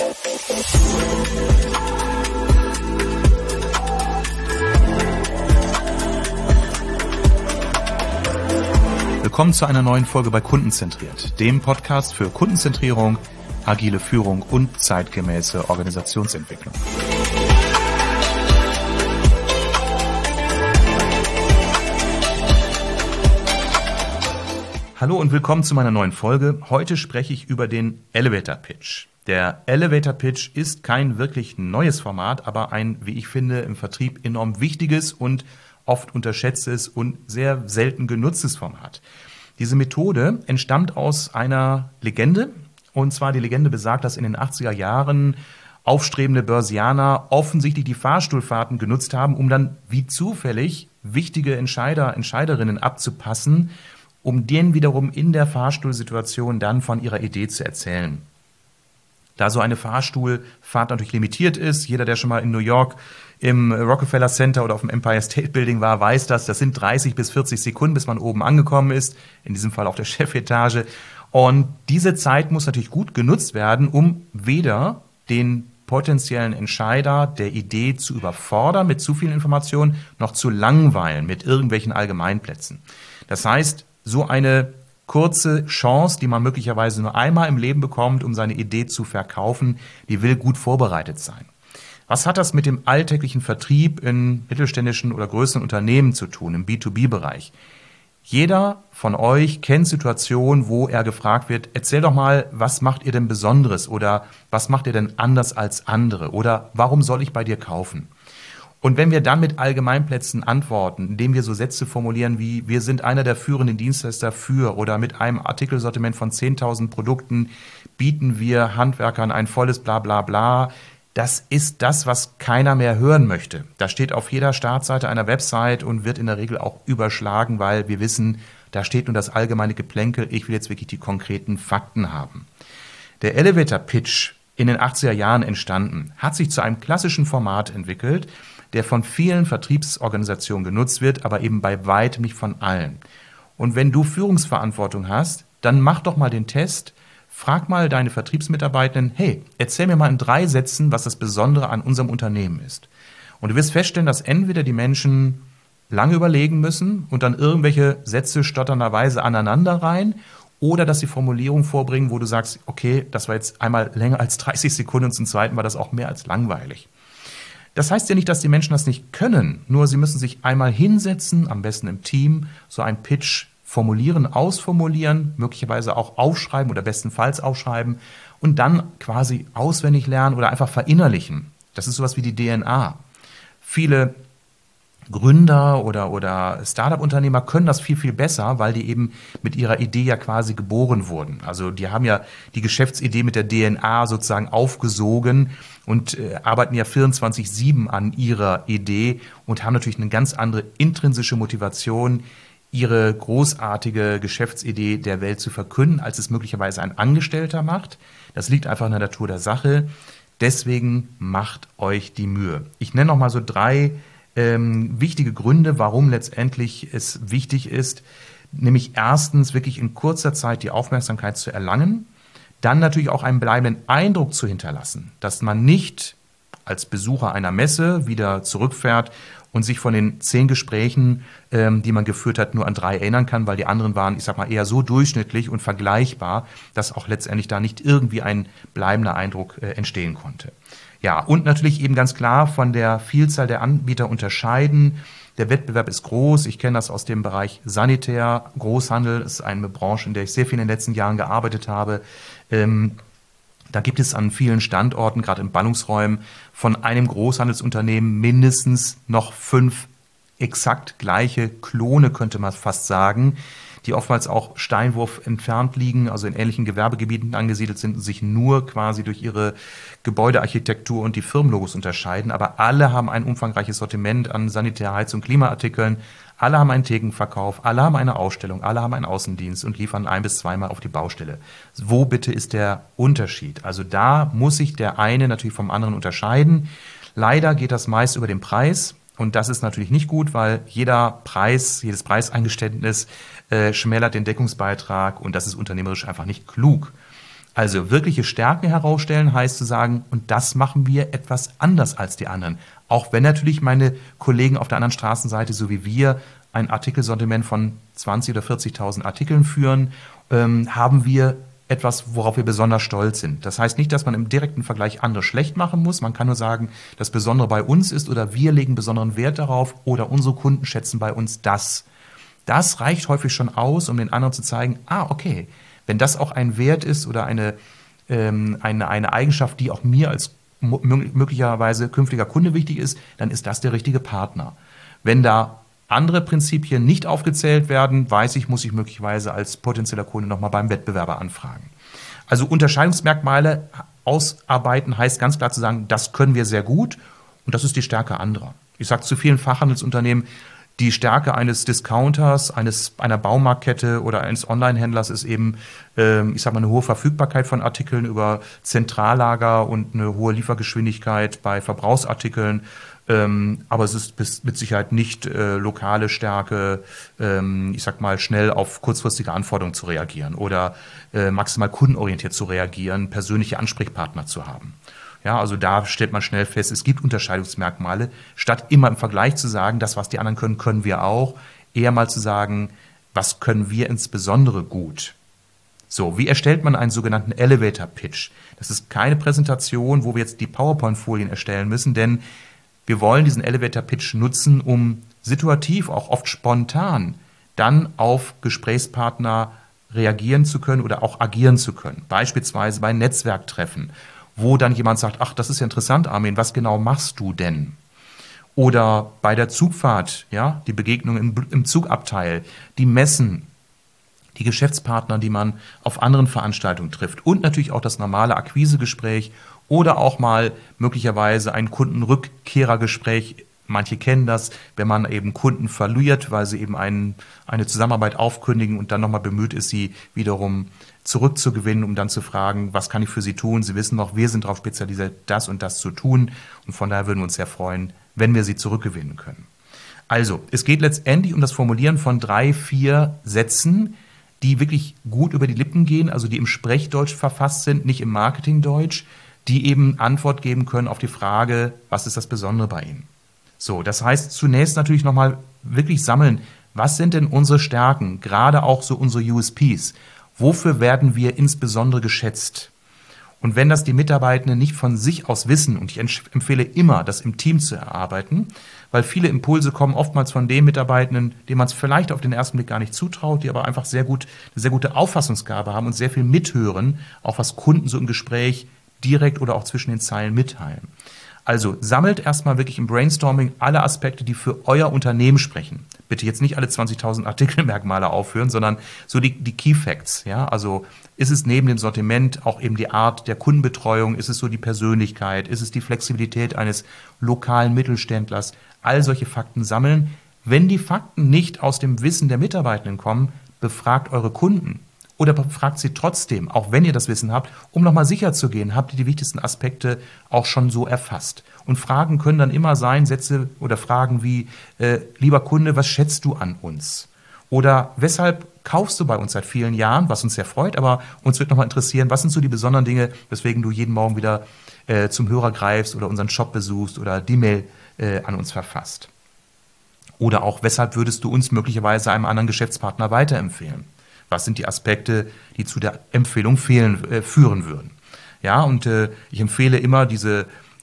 Willkommen zu einer neuen Folge bei Kundenzentriert, dem Podcast für Kundenzentrierung, agile Führung und zeitgemäße Organisationsentwicklung. Hallo und willkommen zu meiner neuen Folge. Heute spreche ich über den Elevator Pitch. Der Elevator Pitch ist kein wirklich neues Format, aber ein, wie ich finde, im Vertrieb enorm wichtiges und oft unterschätztes und sehr selten genutztes Format. Diese Methode entstammt aus einer Legende, und zwar die Legende besagt, dass in den 80er Jahren aufstrebende Börsianer offensichtlich die Fahrstuhlfahrten genutzt haben, um dann wie zufällig wichtige Entscheider, Entscheiderinnen abzupassen, um denen wiederum in der Fahrstuhlsituation dann von ihrer Idee zu erzählen. Da so eine Fahrstuhlfahrt natürlich limitiert ist, jeder, der schon mal in New York im Rockefeller Center oder auf dem Empire State Building war, weiß das sind 30 bis 40 Sekunden, bis man oben angekommen ist, in diesem Fall auf der Chefetage. Und diese Zeit muss natürlich gut genutzt werden, um weder den potenziellen Entscheider der Idee zu überfordern mit zu vielen Informationen, noch zu langweilen mit irgendwelchen Allgemeinplätzen. Das heißt, so eine kurze Chance, die man möglicherweise nur einmal im Leben bekommt, um seine Idee zu verkaufen, die will gut vorbereitet sein. Was hat das mit dem alltäglichen Vertrieb in mittelständischen oder größeren Unternehmen zu tun, im B2B-Bereich? Jeder von euch kennt Situationen, wo er gefragt wird, erzähl doch mal, was macht ihr denn Besonderes oder was macht ihr denn anders als andere oder warum soll ich bei dir kaufen? Und wenn wir dann mit Allgemeinplätzen antworten, indem wir so Sätze formulieren wie, wir sind einer der führenden Dienstleister für oder mit einem Artikelsortiment von 10.000 Produkten bieten wir Handwerkern ein volles Bla bla, das ist das, was keiner mehr hören möchte. Das steht auf jeder Startseite einer Website und wird in der Regel auch überschlagen, weil wir wissen, da steht nur das allgemeine Geplänkel, ich will jetzt wirklich die konkreten Fakten haben. Der Elevator Pitch, in den 80er Jahren entstanden, hat sich zu einem klassischen Format entwickelt, der von vielen Vertriebsorganisationen genutzt wird, aber eben bei weitem nicht von allen. Und wenn du Führungsverantwortung hast, dann mach doch mal den Test, frag mal deine Vertriebsmitarbeitenden, hey, erzähl mir mal in 3 Sätzen, was das Besondere an unserem Unternehmen ist. Und du wirst feststellen, dass entweder die Menschen lange überlegen müssen und dann irgendwelche Sätze stotternderweise aneinander rein, oder dass sie Formulierungen vorbringen, wo du sagst, okay, das war jetzt einmal länger als 30 Sekunden und zum Zweiten war das auch mehr als langweilig. Das heißt ja nicht, dass die Menschen das nicht können, nur sie müssen sich einmal hinsetzen, am besten im Team, so einen Pitch formulieren, ausformulieren, möglicherweise auch aufschreiben oder bestenfalls aufschreiben und dann quasi auswendig lernen oder einfach verinnerlichen. Das ist sowas wie die DNA. Viele Gründer oder Startup-Unternehmer können das viel, viel besser, weil die eben mit ihrer Idee ja quasi geboren wurden. Also die haben ja die Geschäftsidee mit der DNA sozusagen aufgesogen und arbeiten ja 24/7 an ihrer Idee und haben natürlich eine ganz andere intrinsische Motivation, ihre großartige Geschäftsidee der Welt zu verkünden, als es möglicherweise ein Angestellter macht. Das liegt einfach in der Natur der Sache. Deswegen macht euch die Mühe. Ich nenne noch mal so 3 wichtige Gründe, warum letztendlich es wichtig ist, nämlich erstens wirklich in kurzer Zeit die Aufmerksamkeit zu erlangen, dann natürlich auch einen bleibenden Eindruck zu hinterlassen, dass man nicht als Besucher einer Messe wieder zurückfährt und sich von den 10 Gesprächen, die man geführt hat, nur an 3 erinnern kann, weil die anderen waren, ich sag mal, eher so durchschnittlich und vergleichbar, dass auch letztendlich da nicht irgendwie ein bleibender Eindruck entstehen konnte. Ja, und natürlich eben ganz klar von der Vielzahl der Anbieter unterscheiden. Der Wettbewerb ist groß. Ich kenne das aus dem Bereich Sanitär, Großhandel. Das ist eine Branche, in der ich sehr viel in den letzten Jahren gearbeitet habe. Da gibt es an vielen Standorten, gerade in Ballungsräumen, von einem Großhandelsunternehmen mindestens noch 5 exakt gleiche Klone, könnte man fast sagen, die oftmals auch Steinwurf entfernt liegen, also in ähnlichen Gewerbegebieten angesiedelt sind und sich nur quasi durch ihre Gebäudearchitektur und die Firmenlogos unterscheiden. Aber alle haben ein umfangreiches Sortiment an Sanitär-, Heiz- und Klimaartikeln. Alle haben einen Thekenverkauf, alle haben eine Ausstellung, alle haben einen Außendienst und liefern 1- bis 2-mal auf die Baustelle. Wo bitte ist der Unterschied? Also da muss sich der eine natürlich vom anderen unterscheiden. Leider geht das meist über den Preis. Und das ist natürlich nicht gut, weil jedes Preiseingeständnis schmälert den Deckungsbeitrag und das ist unternehmerisch einfach nicht klug. Also wirkliche Stärken herausstellen heißt zu sagen, und das machen wir etwas anders als die anderen. Auch wenn natürlich meine Kollegen auf der anderen Straßenseite, so wie wir, ein Artikelsortiment von 20.000 oder 40.000 Artikeln führen, haben wir etwas, worauf wir besonders stolz sind. Das heißt nicht, dass man im direkten Vergleich andere schlecht machen muss. Man kann nur sagen, das Besondere bei uns ist oder wir legen besonderen Wert darauf oder unsere Kunden schätzen bei uns das. Das reicht häufig schon aus, um den anderen zu zeigen, okay, wenn das auch ein Wert ist oder eine Eigenschaft, die auch mir als möglicherweise künftiger Kunde wichtig ist, dann ist das der richtige Partner. Wenn da andere Prinzipien nicht aufgezählt werden, muss ich möglicherweise als potenzieller Kunde nochmal beim Wettbewerber anfragen. Also Unterscheidungsmerkmale ausarbeiten heißt ganz klar zu sagen, das können wir sehr gut und das ist die Stärke anderer. Ich sage zu vielen Fachhandelsunternehmen, die Stärke eines Discounters, einer Baumarktkette oder eines Online-Händlers ist eben, eine hohe Verfügbarkeit von Artikeln über Zentrallager und eine hohe Liefergeschwindigkeit bei Verbrauchsartikeln. Aber es ist mit Sicherheit nicht lokale Stärke, schnell auf kurzfristige Anforderungen zu reagieren oder maximal kundenorientiert zu reagieren, persönliche Ansprechpartner zu haben. Ja, also da stellt man schnell fest, es gibt Unterscheidungsmerkmale, statt immer im Vergleich zu sagen, das, was die anderen können, können wir auch, eher mal zu sagen, was können wir insbesondere gut. So, wie erstellt man einen sogenannten Elevator Pitch? Das ist keine Präsentation, wo wir jetzt die PowerPoint-Folien erstellen müssen, denn wir wollen diesen Elevator Pitch nutzen, um situativ, auch oft spontan, dann auf Gesprächspartner reagieren zu können oder auch agieren zu können. Beispielsweise bei Netzwerktreffen, wo dann jemand sagt, ach, das ist ja interessant, Armin, was genau machst du denn? Oder bei der Zugfahrt, ja, die Begegnung im Zugabteil, die Messen, die Geschäftspartner, die man auf anderen Veranstaltungen trifft und natürlich auch das normale Akquisegespräch oder auch mal möglicherweise ein Kundenrückkehrergespräch. Manche kennen das, wenn man eben Kunden verliert, weil sie eben eine Zusammenarbeit aufkündigen und dann nochmal bemüht ist, sie wiederum zurückzugewinnen, um dann zu fragen, was kann ich für Sie tun? Sie wissen noch, wir sind darauf spezialisiert, das und das zu tun. Und von daher würden wir uns sehr freuen, wenn wir Sie zurückgewinnen können. Also, es geht letztendlich um das Formulieren von 3, 4 Sätzen, die wirklich gut über die Lippen gehen, also die im Sprechdeutsch verfasst sind, nicht im Marketingdeutsch, die eben Antwort geben können auf die Frage, was ist das Besondere bei Ihnen? So, das heißt zunächst natürlich nochmal wirklich sammeln, was sind denn unsere Stärken, gerade auch so unsere USPs? Wofür werden wir insbesondere geschätzt? Und wenn das die Mitarbeitenden nicht von sich aus wissen, und ich empfehle immer, das im Team zu erarbeiten, weil viele Impulse kommen oftmals von den Mitarbeitenden, denen man es vielleicht auf den ersten Blick gar nicht zutraut, die aber einfach eine sehr gute Auffassungsgabe haben und sehr viel mithören, auch was Kunden so im Gespräch direkt oder auch zwischen den Zeilen mitteilen. Also sammelt erstmal wirklich im Brainstorming alle Aspekte, die für euer Unternehmen sprechen. Bitte jetzt nicht alle 20.000 Artikelmerkmale aufführen, sondern so die Key Facts. Ja? Also ist es neben dem Sortiment auch eben die Art der Kundenbetreuung, ist es so die Persönlichkeit, ist es die Flexibilität eines lokalen Mittelständlers, all solche Fakten sammeln. Wenn die Fakten nicht aus dem Wissen der Mitarbeitenden kommen, befragt eure Kunden. Oder befragt sie trotzdem, auch wenn ihr das Wissen habt, um nochmal sicher zu gehen, habt ihr die wichtigsten Aspekte auch schon so erfasst. Und Fragen können dann immer sein, Sätze oder Fragen wie, lieber Kunde, was schätzt du an uns? Oder weshalb kaufst du bei uns seit vielen Jahren, was uns sehr freut, aber uns wird nochmal interessieren, was sind so die besonderen Dinge, weswegen du jeden Morgen wieder zum Hörer greifst oder unseren Shop besuchst oder die Mail an uns verfasst. Oder auch, weshalb würdest du uns möglicherweise einem anderen Geschäftspartner weiterempfehlen? Was sind die Aspekte, die zu der Empfehlung führen würden? Ja, und ich empfehle immer, diese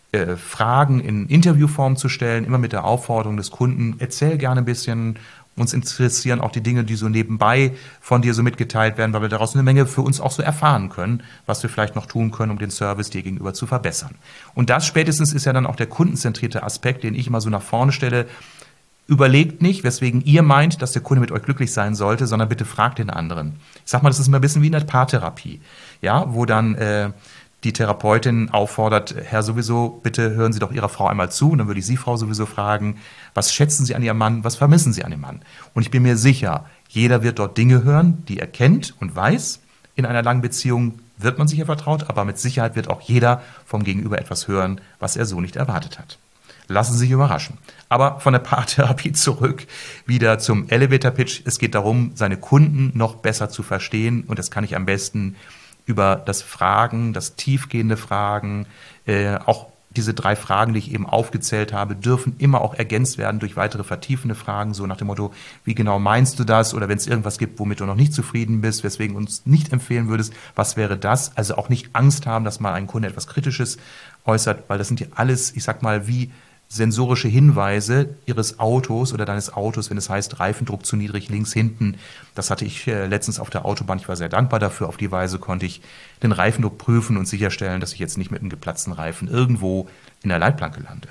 Fragen in Interviewform zu stellen, immer mit der Aufforderung des Kunden, erzähl gerne ein bisschen, uns interessieren auch die Dinge, die so nebenbei von dir so mitgeteilt werden, weil wir daraus eine Menge für uns auch so erfahren können, was wir vielleicht noch tun können, um den Service dir gegenüber zu verbessern. Und das spätestens ist ja dann auch der kundenzentrierte Aspekt, den ich immer so nach vorne stelle. Überlegt nicht, weswegen ihr meint, dass der Kunde mit euch glücklich sein sollte, sondern bitte fragt den anderen. Ich sag mal, das ist immer ein bisschen wie in der Paartherapie, ja, wo dann die Therapeutin auffordert, Herr sowieso, bitte hören Sie doch Ihrer Frau einmal zu. Und dann würde ich Sie, Frau, sowieso fragen, was schätzen Sie an Ihrem Mann, was vermissen Sie an dem Mann? Und ich bin mir sicher, jeder wird dort Dinge hören, die er kennt und weiß. In einer langen Beziehung wird man sich ja vertraut, aber mit Sicherheit wird auch jeder vom Gegenüber etwas hören, was er so nicht erwartet hat. Lassen Sie sich überraschen. Aber von der Paartherapie zurück wieder zum Elevator Pitch. Es geht darum, seine Kunden noch besser zu verstehen und das kann ich am besten über das Fragen, das tiefgehende Fragen, auch diese 3 Fragen, die ich eben aufgezählt habe, dürfen immer auch ergänzt werden durch weitere vertiefende Fragen, so nach dem Motto, wie genau meinst du das? Oder wenn es irgendwas gibt, womit du noch nicht zufrieden bist, weswegen du uns nicht empfehlen würdest, was wäre das? Also auch nicht Angst haben, dass mal ein Kunde etwas Kritisches äußert, weil das sind ja alles, ich sag mal, wie sensorische Hinweise Ihres Autos oder deines Autos, wenn es heißt, Reifendruck zu niedrig, links hinten. Das hatte ich letztens auf der Autobahn. Ich war sehr dankbar dafür. Auf die Weise konnte ich den Reifendruck prüfen und sicherstellen, dass ich jetzt nicht mit einem geplatzten Reifen irgendwo in der Leitplanke lande.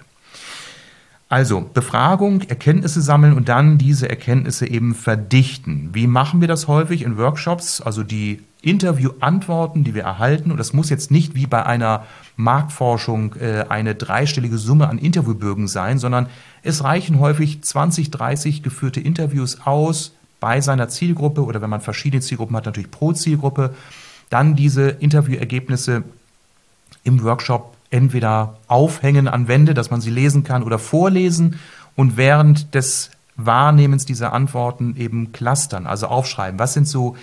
Also Befragung, Erkenntnisse sammeln und dann diese Erkenntnisse eben verdichten. Wie machen wir das häufig in Workshops? Also die Interviewantworten, die wir erhalten, und das muss jetzt nicht wie bei einer Marktforschung eine dreistellige Summe an Interviewbögen sein, sondern es reichen häufig 20, 30 geführte Interviews aus bei seiner Zielgruppe oder wenn man verschiedene Zielgruppen hat, natürlich pro Zielgruppe, dann diese Interviewergebnisse im Workshop entweder aufhängen an Wände, dass man sie lesen kann oder vorlesen und während des Wahrnehmens dieser Antworten eben clustern, also aufschreiben. Was sind so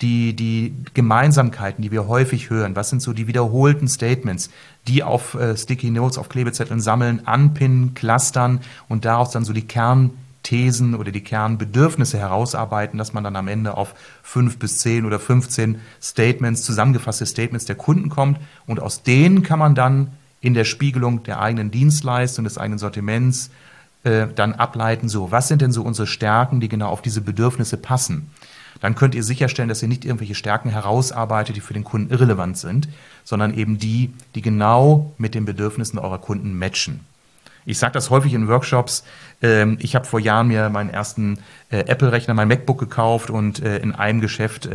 die Gemeinsamkeiten, die wir häufig hören? Was sind so die wiederholten Statements, die auf Sticky Notes, auf Klebezetteln sammeln, anpinnen, clustern und daraus dann so die Kernthesen oder die Kernbedürfnisse herausarbeiten, dass man dann am Ende auf 5 bis 10 oder 15 Statements, zusammengefasste Statements der Kunden kommt und aus denen kann man dann in der Spiegelung der eigenen Dienstleistung, des eigenen Sortiments dann ableiten, so, was sind denn so unsere Stärken, die genau auf diese Bedürfnisse passen? Dann könnt ihr sicherstellen, dass ihr nicht irgendwelche Stärken herausarbeitet, die für den Kunden irrelevant sind, sondern eben die genau mit den Bedürfnissen eurer Kunden matchen. Ich sage das häufig in Workshops. Ich habe vor Jahren mir meinen ersten Apple-Rechner, mein MacBook gekauft und in einem Geschäft,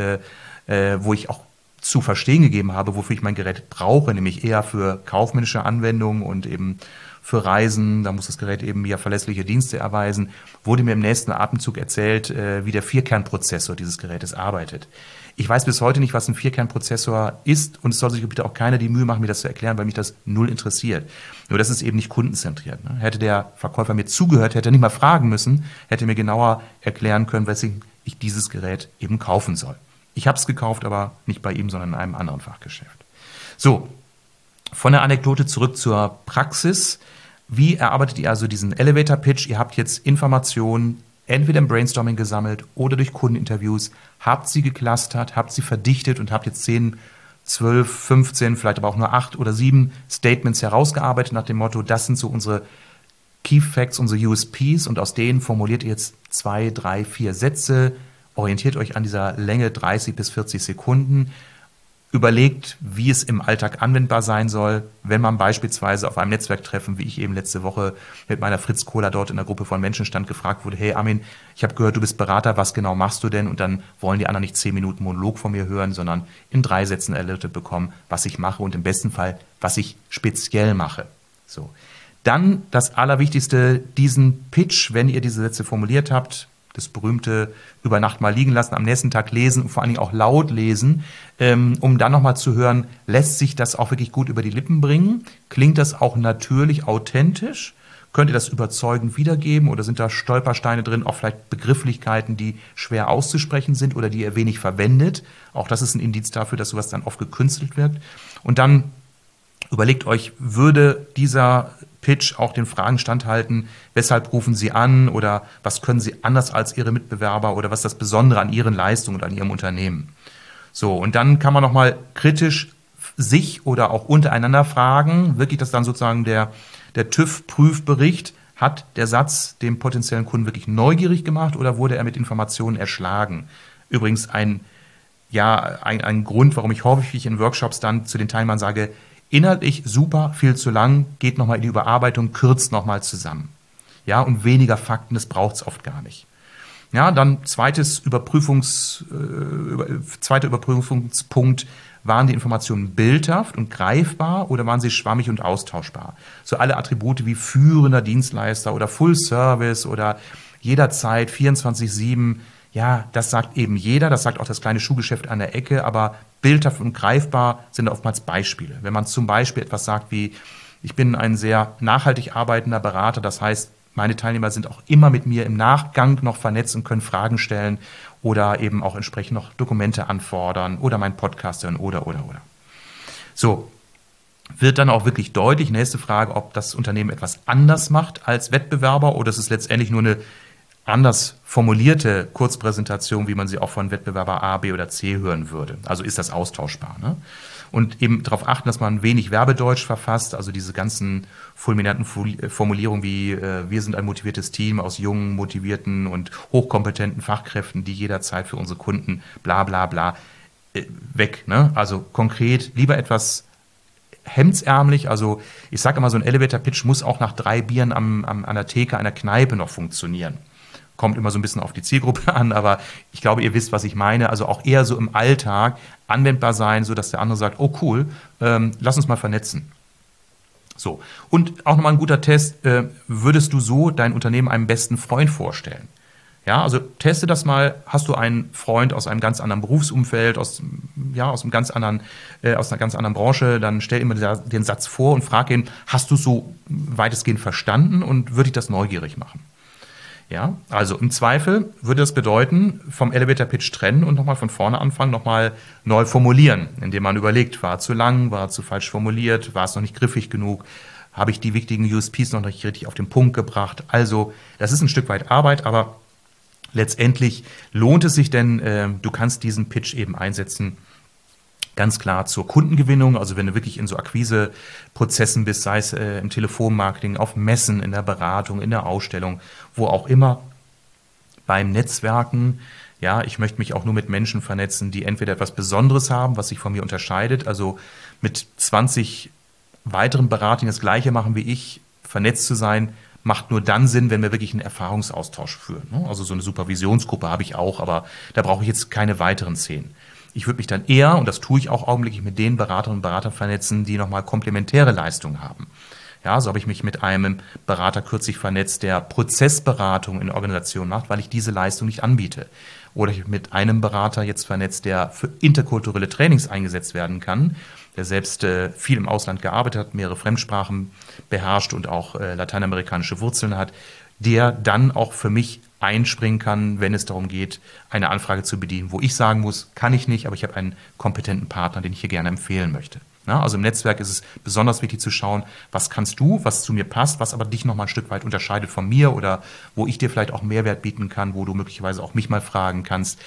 wo ich auch zu verstehen gegeben habe, wofür ich mein Gerät brauche, nämlich eher für kaufmännische Anwendungen und eben für Reisen, da muss das Gerät eben ja verlässliche Dienste erweisen, wurde mir im nächsten Atemzug erzählt, wie der Vierkernprozessor dieses Gerätes arbeitet. Ich weiß bis heute nicht, was ein Vierkernprozessor ist und es soll sich bitte auch keiner die Mühe machen, mir das zu erklären, weil mich das null interessiert. Nur das ist eben nicht kundenzentriert. Ne? Hätte der Verkäufer mir zugehört, hätte er nicht mal fragen müssen, hätte mir genauer erklären können, weswegen ich dieses Gerät eben kaufen soll. Ich habe es gekauft, aber nicht bei ihm, sondern in einem anderen Fachgeschäft. So, von der Anekdote zurück zur Praxis. Wie erarbeitet ihr also diesen Elevator-Pitch? Ihr habt jetzt Informationen entweder im Brainstorming gesammelt oder durch Kundeninterviews, habt sie geclustert, habt sie verdichtet und habt jetzt 10, 12, 15, vielleicht aber auch nur 8 oder 7 Statements herausgearbeitet nach dem Motto, das sind so unsere Key Facts, unsere USPs und aus denen formuliert ihr jetzt 2, 3, 4 Sätze, orientiert euch an dieser Länge 30 bis 40 Sekunden, überlegt, wie es im Alltag anwendbar sein soll, wenn man beispielsweise auf einem Netzwerktreffen, wie ich eben letzte Woche mit meiner Fritz Cola dort in einer Gruppe von Menschen stand, gefragt wurde, hey Armin, ich habe gehört, du bist Berater, was genau machst du denn? Und dann wollen die anderen nicht 10 Minuten Monolog von mir hören, sondern in 3 Sätzen erläutert bekommen, was ich mache und im besten Fall, was ich speziell mache. So. Dann das Allerwichtigste, diesen Pitch, wenn ihr diese Sätze formuliert habt, das berühmte über Nacht mal liegen lassen, am nächsten Tag lesen und vor allen Dingen auch laut lesen, um dann nochmal zu hören, lässt sich das auch wirklich gut über die Lippen bringen? Klingt das auch natürlich authentisch? Könnt ihr das überzeugend wiedergeben oder sind da Stolpersteine drin, auch vielleicht Begrifflichkeiten, die schwer auszusprechen sind oder die ihr wenig verwendet? Auch das ist ein Indiz dafür, dass sowas dann oft gekünstelt wirkt. Und dann überlegt euch, würde dieser Pitch auch den Fragen standhalten, weshalb rufen Sie an oder was können Sie anders als Ihre Mitbewerber oder was ist das Besondere an Ihren Leistungen oder an Ihrem Unternehmen? So, und dann kann man nochmal kritisch sich oder auch untereinander fragen, wirklich das dann sozusagen der TÜV-Prüfbericht, hat der Satz dem potenziellen Kunden wirklich neugierig gemacht oder wurde er mit Informationen erschlagen? Übrigens ein Grund, warum ich häufig in Workshops dann zu den Teilnehmern sage, inhaltlich super, viel zu lang, geht nochmal in die Überarbeitung, kürzt nochmal zusammen. Ja, und weniger Fakten, das braucht es oft gar nicht. Ja, dann zweiter Überprüfungspunkt, waren die Informationen bildhaft und greifbar oder waren sie schwammig und austauschbar? So alle Attribute wie führender Dienstleister oder Full Service oder jederzeit 24/7, ja, das sagt eben jeder, das sagt auch das kleine Schuhgeschäft an der Ecke, aber bildhaft und greifbar sind oftmals Beispiele. Wenn man zum Beispiel etwas sagt wie, ich bin ein sehr nachhaltig arbeitender Berater, das heißt, meine Teilnehmer sind auch immer mit mir im Nachgang noch vernetzt und können Fragen stellen oder eben auch entsprechend noch Dokumente anfordern oder meinen Podcast hören oder. So, wird dann auch wirklich deutlich, nächste Frage, ob das Unternehmen etwas anders macht als Wettbewerber oder ist es letztendlich nur eine anders formulierte Kurzpräsentation, wie man sie auch von Wettbewerber A, B oder C hören würde. Also ist das austauschbar. Ne? Und eben darauf achten, dass man wenig Werbedeutsch verfasst, also diese ganzen fulminanten Formulierungen wie wir sind ein motiviertes Team aus jungen, motivierten und hochkompetenten Fachkräften, die jederzeit für unsere Kunden bla bla bla weg. Ne? Also konkret lieber etwas hemdsärmlich, also ich sage immer, so ein Elevator-Pitch muss auch nach 3 Bieren an der Theke einer Kneipe noch funktionieren. Kommt immer so ein bisschen auf die Zielgruppe an, aber ich glaube, ihr wisst, was ich meine. Also auch eher so im Alltag anwendbar sein, sodass der andere sagt, oh cool, lass uns mal vernetzen. So, und auch nochmal ein guter Test, würdest du so dein Unternehmen einem besten Freund vorstellen? Ja, also teste das mal. Hast du einen Freund aus einem ganz anderen Berufsumfeld, aus einer ganz anderen Branche, dann stell ihm den Satz vor und frag ihn, hast du es so weitestgehend verstanden und würde dich das neugierig machen? Ja, also im Zweifel würde das bedeuten, vom Elevator Pitch trennen und nochmal von vorne anfangen, nochmal neu formulieren, indem man überlegt, war zu lang, war zu falsch formuliert, war es noch nicht griffig genug, habe ich die wichtigen USPs noch nicht richtig auf den Punkt gebracht. Also das ist ein Stück weit Arbeit, aber letztendlich lohnt es sich, denn du kannst diesen Pitch eben einsetzen, ganz klar zur Kundengewinnung, also wenn du wirklich in so Akquiseprozessen bist, sei es im Telefonmarketing, auf Messen, in der Beratung, in der Ausstellung, wo auch immer, beim Netzwerken, ja, ich möchte mich auch nur mit Menschen vernetzen, die entweder etwas Besonderes haben, was sich von mir unterscheidet, also mit 20 weiteren Beratern das Gleiche machen wie ich, vernetzt zu sein, macht nur dann Sinn, wenn wir wirklich einen Erfahrungsaustausch führen. Also so eine Supervisionsgruppe habe ich auch, aber da brauche ich jetzt keine weiteren 10. Ich würde mich dann eher, und das tue ich auch augenblicklich, mit den Beraterinnen und Beratern vernetzen, die nochmal komplementäre Leistungen haben. Ja, so habe ich mich mit einem Berater kürzlich vernetzt, der Prozessberatung in Organisationen macht, weil ich diese Leistung nicht anbiete. Oder ich habe mit einem Berater jetzt vernetzt, der für interkulturelle Trainings eingesetzt werden kann, der selbst viel im Ausland gearbeitet hat, mehrere Fremdsprachen beherrscht und auch lateinamerikanische Wurzeln hat, der dann auch für mich einspringen kann, wenn es darum geht, eine Anfrage zu bedienen, wo ich sagen muss, kann ich nicht, aber ich habe einen kompetenten Partner, den ich hier gerne empfehlen möchte. Na, also im Netzwerk ist es besonders wichtig zu schauen, was kannst du, was zu mir passt, was aber dich noch mal ein Stück weit unterscheidet von mir oder wo ich dir vielleicht auch Mehrwert bieten kann, wo du möglicherweise auch mich mal fragen kannst,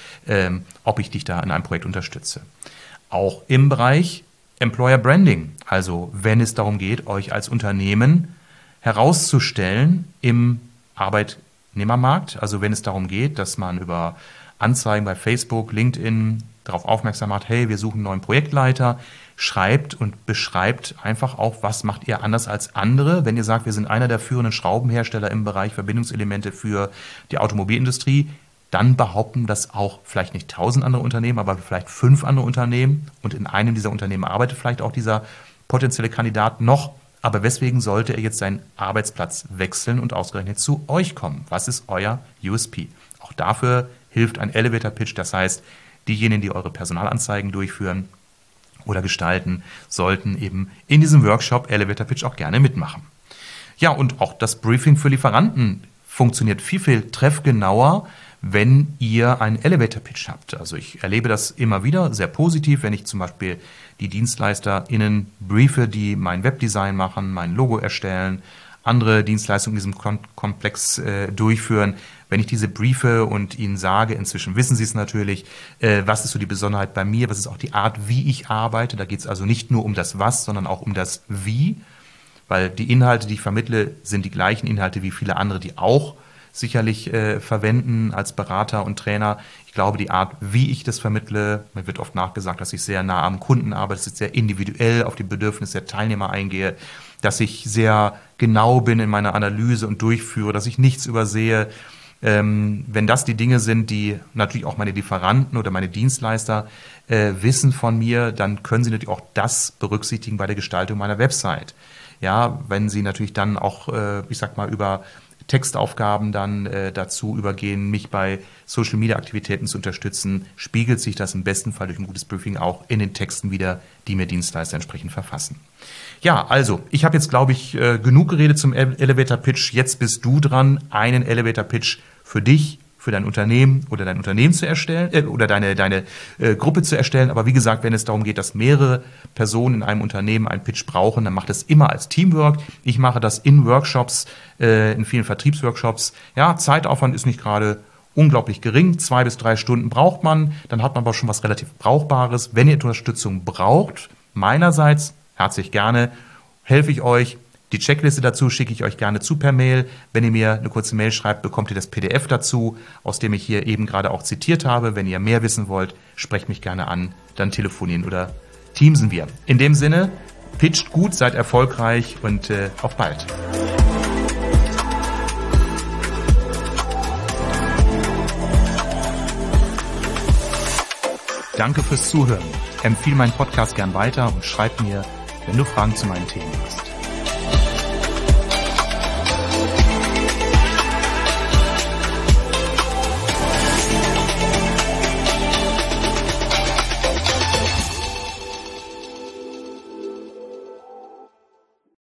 ob ich dich da in einem Projekt unterstütze. Auch im Bereich Employer Branding, also wenn es darum geht, euch als Unternehmen herauszustellen im Arbeitnehmermarkt, also wenn es darum geht, dass man über Anzeigen bei Facebook, LinkedIn darauf aufmerksam macht, hey, wir suchen einen neuen Projektleiter, schreibt und beschreibt einfach auch, was macht ihr anders als andere. Wenn ihr sagt, wir sind einer der führenden Schraubenhersteller im Bereich Verbindungselemente für die Automobilindustrie, dann behaupten das auch vielleicht nicht 1000 andere Unternehmen, aber vielleicht 5 andere Unternehmen. Und in einem dieser Unternehmen arbeitet vielleicht auch dieser potenzielle Kandidat noch. Aber weswegen sollte er jetzt seinen Arbeitsplatz wechseln und ausgerechnet zu euch kommen? Was ist euer USP? Auch dafür hilft ein Elevator Pitch. Das heißt, diejenigen, die eure Personalanzeigen durchführen oder gestalten, sollten eben in diesem Workshop Elevator Pitch auch gerne mitmachen. Ja, und auch das Briefing für Lieferanten funktioniert viel treffgenauer, wenn ihr einen Elevator Pitch habt. Also ich erlebe das immer wieder sehr positiv, wenn ich zum Beispiel die DienstleisterInnen briefe, die mein Webdesign machen, mein Logo erstellen, andere Dienstleistungen in diesem Komplex durchführen. Wenn ich diese briefe und ihnen sage, inzwischen wissen sie es natürlich, was ist so die Besonderheit bei mir, was ist auch die Art, wie ich arbeite. Da geht es also nicht nur um das Was, sondern auch um das Wie, weil die Inhalte, die ich vermittle, sind die gleichen Inhalte wie viele andere, die auch sicherlich verwenden als Berater und Trainer. Ich glaube, die Art, wie ich das vermittle, mir wird oft nachgesagt, dass ich sehr nah am Kunden arbeite, dass ich sehr individuell auf die Bedürfnisse der Teilnehmer eingehe, dass ich sehr genau bin in meiner Analyse und durchführe, dass ich nichts übersehe. Wenn das die Dinge sind, die natürlich auch meine Lieferanten oder meine Dienstleister wissen von mir, dann können sie natürlich auch das berücksichtigen bei der Gestaltung meiner Website. Ja, wenn sie natürlich dann auch, ich sag mal, über Textaufgaben dann dazu übergehen, mich bei Social-Media-Aktivitäten zu unterstützen, spiegelt sich das im besten Fall durch ein gutes Briefing auch in den Texten wieder, die mir Dienstleister entsprechend verfassen. Ja, also, ich habe jetzt, glaube ich, genug geredet zum Elevator-Pitch. Jetzt bist du dran, einen Elevator-Pitch für dich, für dein Unternehmen oder dein Unternehmen zu erstellen oder deine Gruppe zu erstellen. Aber wie gesagt, wenn es darum geht, dass mehrere Personen in einem Unternehmen einen Pitch brauchen, dann macht es immer als Teamwork. Ich mache das in Workshops, in vielen Vertriebsworkshops. Ja, Zeitaufwand ist nicht gerade unglaublich gering. 2 bis 3 Stunden braucht man. Dann hat man aber schon was relativ Brauchbares. Wenn ihr Unterstützung braucht, meinerseits, herzlich gerne, helfe ich euch. Die Checkliste dazu schicke ich euch gerne zu per Mail. Wenn ihr mir eine kurze Mail schreibt, bekommt ihr das PDF dazu, aus dem ich hier eben gerade auch zitiert habe. Wenn ihr mehr wissen wollt, sprecht mich gerne an, dann telefonieren oder teamsen wir. In dem Sinne, pitcht gut, seid erfolgreich und auf bald. Danke fürs Zuhören. Empfehle meinen Podcast gern weiter und schreib mir, wenn du Fragen zu meinen Themen hast.